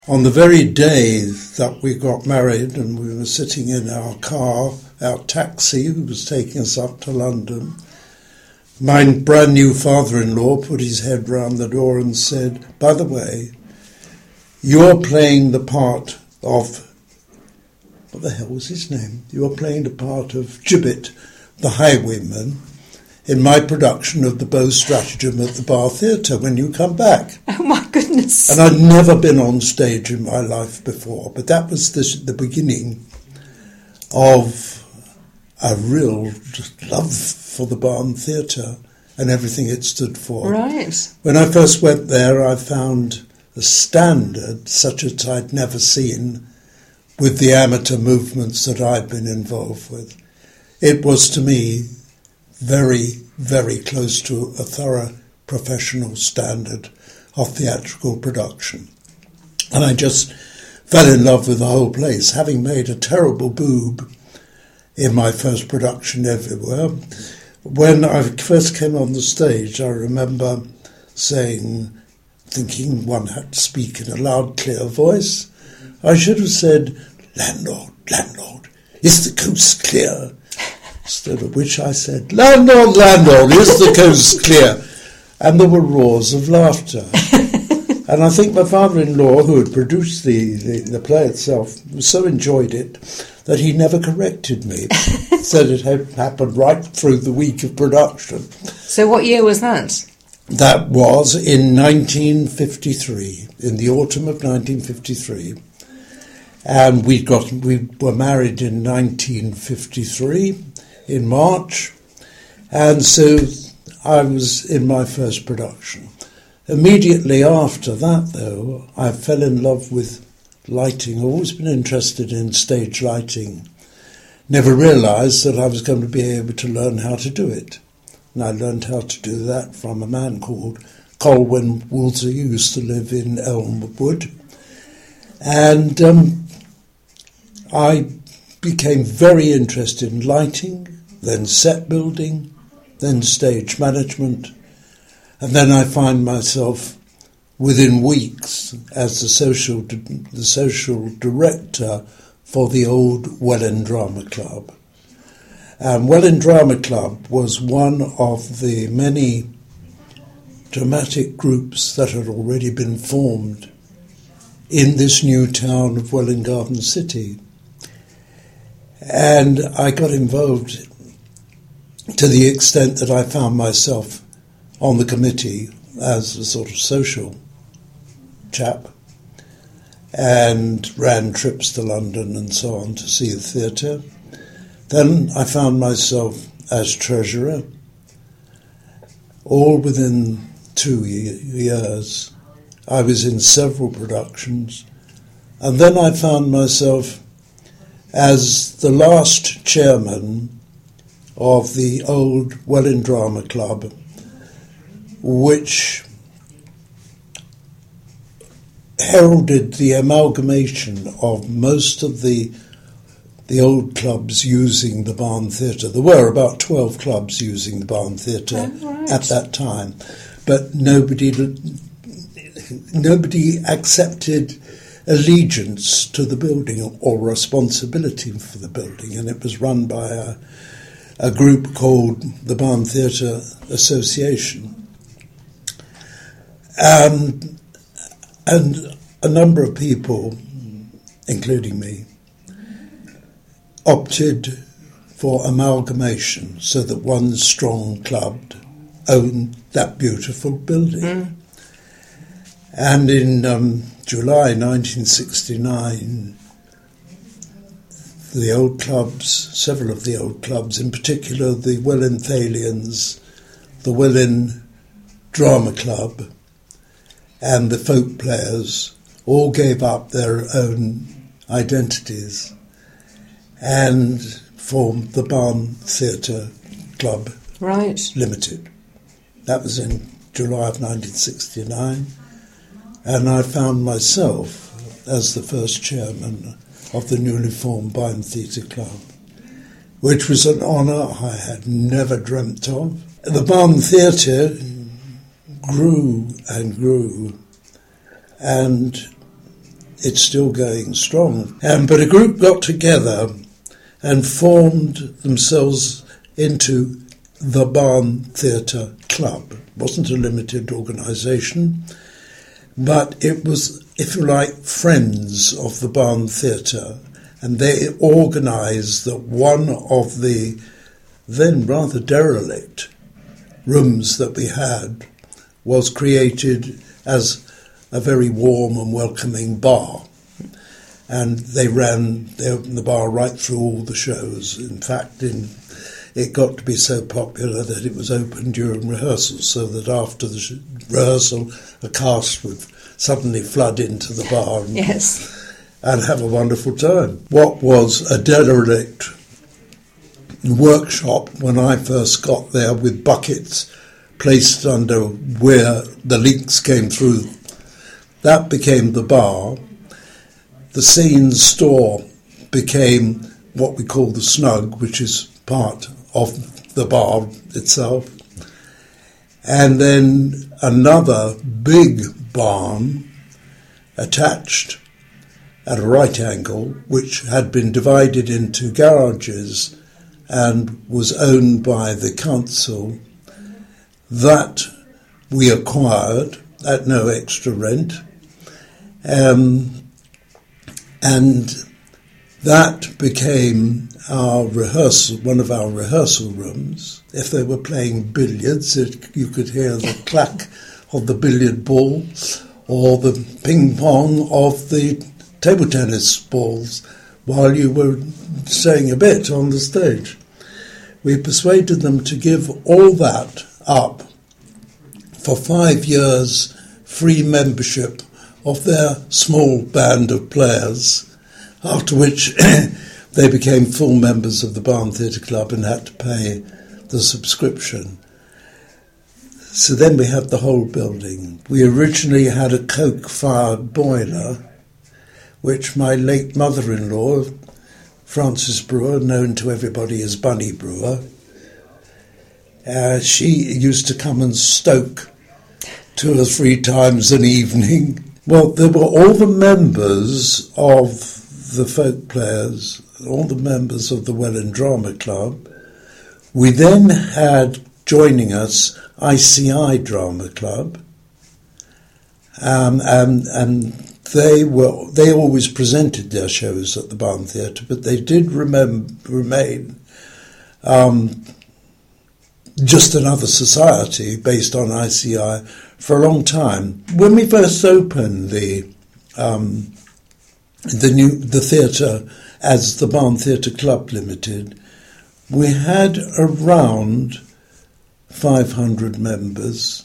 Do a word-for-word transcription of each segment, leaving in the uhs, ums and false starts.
On the very day that we got married and we were sitting in our car, our taxi, who was taking us up to London, my brand new father-in-law put his head round the door and said, "By the way, you're playing the part of," what the hell was his name? "You're playing the part of Gibbet, the highwayman, in my production of the Beau Stratagem at the Bar Theatre when you come back." Oh my goodness. And I'd never been on stage in my life before, but that was the, the beginning of a real love for the Barn Theatre and everything it stood for. Right. When I first went there, I found a standard such as I'd never seen with the amateur movements that I'd been involved with. It was, to me, very, very close to a thorough professional standard of theatrical production. And I just fell in love with the whole place, having made a terrible boob in my first production everywhere. When I first came on the stage, I remember saying, thinking one had to speak in a loud, clear voice, I should have said, "Landlord, landlord, is the coast clear?" Instead of which I said, "Landlord, landlord, is the coast clear?" And there were roars of laughter. And I think my father-in-law, who had produced the, the, the play itself, so enjoyed it that he never corrected me. Said it had happened right through the week of production. So what year was that? That was in nineteen fifty-three, in the autumn of nineteen fifty-three. And we got we were married in nineteen fifty-three, in March. And so I was in my first production. Immediately after that, though, I fell in love with lighting. I've always been interested in stage lighting. Never realised that I was going to be able to learn how to do it. And I learned how to do that from a man called Colwyn Woolsey, who used to live in Elmwood. And um, I became very interested in lighting, then set building, then stage management. And then I find myself within weeks as the social the social director for the old Welwyn Drama Club. And Welwyn Drama Club was one of the many dramatic groups that had already been formed in this new town of Welwyn Garden City. And I got involved to the extent that I found myself on the committee as a sort of social chap and ran trips to London and so on to see the theatre. Then I found myself as treasurer, all within two years. I was in several productions. And then I found myself as the last chairman of the old Welwyn Drama Club, which heralded the amalgamation of most of the the old clubs using the Barn Theatre. There were about twelve clubs using the Barn Theatre oh, right. at that time, but nobody nobody accepted allegiance to the building or responsibility for the building, and it was run by a, a group called the Barn Theatre Association. Um, and a number of people, including me, opted for amalgamation so that one strong club owned that beautiful building. Mm. And in um, July nineteen sixty-nine, the old clubs, several of the old clubs, in particular the Welwyn Thalians, the Welwyn Drama Club, and the folk players all gave up their own identities and formed the Barn Theatre Club right. Limited. That was in July of nineteen sixty-nine, and I found myself as the first chairman of the newly formed Barn Theatre Club, which was an honour I had never dreamt of. The Barn Theatre grew and grew, and it's still going strong. Um, but a group got together and formed themselves into the Barn Theatre Club. It wasn't a limited organisation, but it was, if you like, friends of the Barn Theatre, and they organised that one of the then rather derelict rooms that we had was created as a very warm and welcoming bar. And they ran, they opened the bar right through all the shows. In fact, in, it got to be so popular that it was open during rehearsals, so that after the sh- rehearsal, a cast would suddenly flood into the bar and, yes. and have a wonderful time. What was a derelict workshop when I first got there, with buckets placed under where the leaks came through, that became the bar. The scene store became what we call the snug, which is part of the bar itself. And then another big barn attached at a right angle, which had been divided into garages and was owned by the council, that we acquired at no extra rent. Um, and that became our rehearsal, one of our rehearsal rooms. If they were playing billiards, it, you could hear the clack of the billiard ball or the ping pong of the table tennis balls while you were saying a bit on the stage. We persuaded them to give all that up for five years free membership of their small band of players, after which they became full members of the Barn Theatre Club and had to pay the subscription. So then we had the whole building. We originally had a coke-fired boiler, which my late mother-in-law, Frances Brewer, known to everybody as Bunny Brewer, uh, she used to come and stoke two or three times an evening. Well, there were all the members of the folk players, all the members of the Welland Drama Club. We then had, joining us, I C I Drama Club, um, and, and they were they always presented their shows at the Barn Theatre, but they did remem- remain um, just another society based on I C I for a long time. When we first opened the um, the new the theatre as the Barn Theatre Club Limited, we had around five hundred members,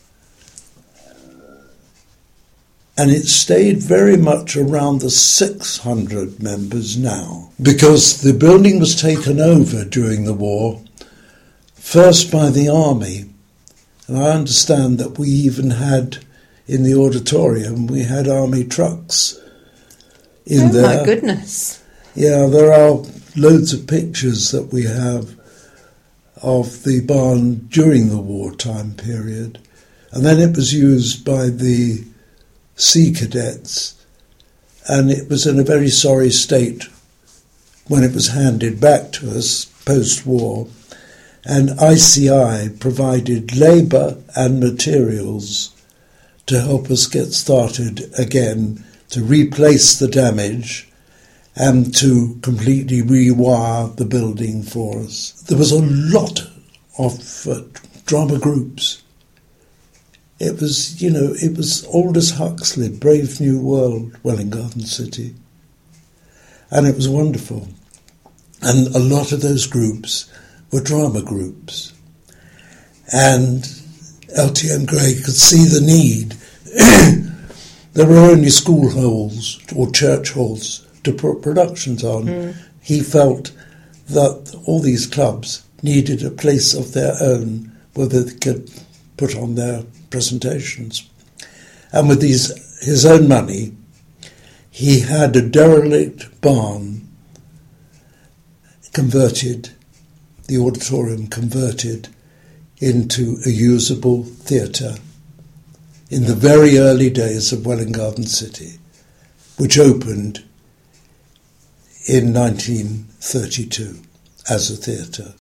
and it stayed very much around the six hundred members now, because the building was taken over during the war, first by the army. And I understand that we even had, in the auditorium, we had army trucks in oh there. Oh, my goodness. Yeah, there are loads of pictures that we have of the barn during the wartime period. And then it was used by the Sea Cadets, and it was in a very sorry state when it was handed back to us post-war. And I C I provided labour and materials to help us get started again, to replace the damage and to completely rewire the building for us. There was a lot of uh, drama groups. It was, you know, it was Aldous Huxley, Brave New World, Welwyn Garden City. And it was wonderful. And a lot of those groups were drama groups. And L T M Gray could see the need. There were only school halls or church halls to put productions on. Mm. He felt that all these clubs needed a place of their own where they could put on their presentations. And with these, his own money, he had a derelict barn converted, the auditorium converted into a usable theatre in the very early days of Welwyn Garden City. which opened in nineteen thirty-two as a theatre.